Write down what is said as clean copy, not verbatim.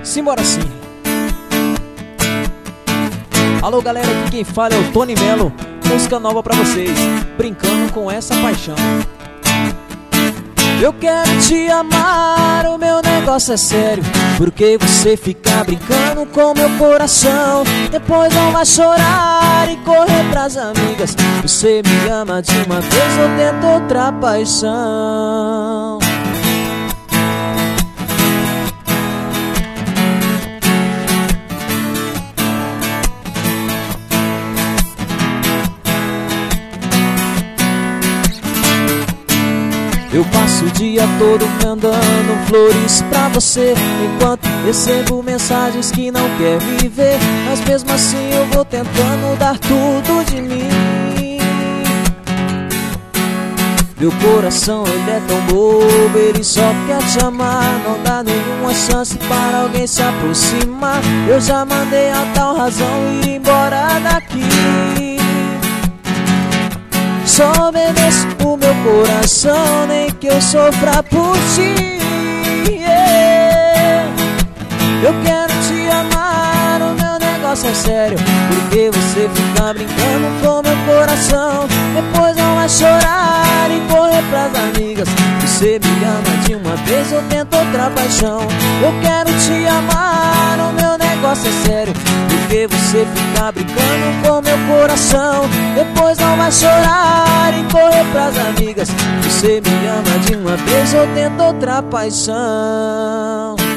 Simbora sim. Alô galera, aqui quem fala é o Tony Melo. Música nova pra vocês, brincando com essa paixão. Eu quero te amar, o meu negócio é sério. Porque você fica brincando com meu coração. Depois não vai chorar e correr pras amigas. Você me ama de uma vez ou tenta outra paixão. Eu passo o dia todo mandando flores pra você, enquanto recebo mensagens que não quer me ver. Mas mesmo assim eu vou tentando dar tudo de mim. Meu coração ele é tão bobo, ele só quer te amar. Não dá nenhuma chance para alguém se aproximar. Eu já mandei a tal razão ir embora daqui. Só obedeço o meu coração, nem que eu sofra por ti, yeah. Eu quero te amar, o meu negócio é sério. Porque você fica brincando com meu coração. Depois não vai chorar e correr pras amigas. Você me ama de uma vez ou tenta outra paixão. Eu quero te amar, o meu negócio é sério. Porque você fica brincando com meu coração. Depois não vai chorar e correr pras amigas. Você me ama de uma vez ou tenta outra paixão.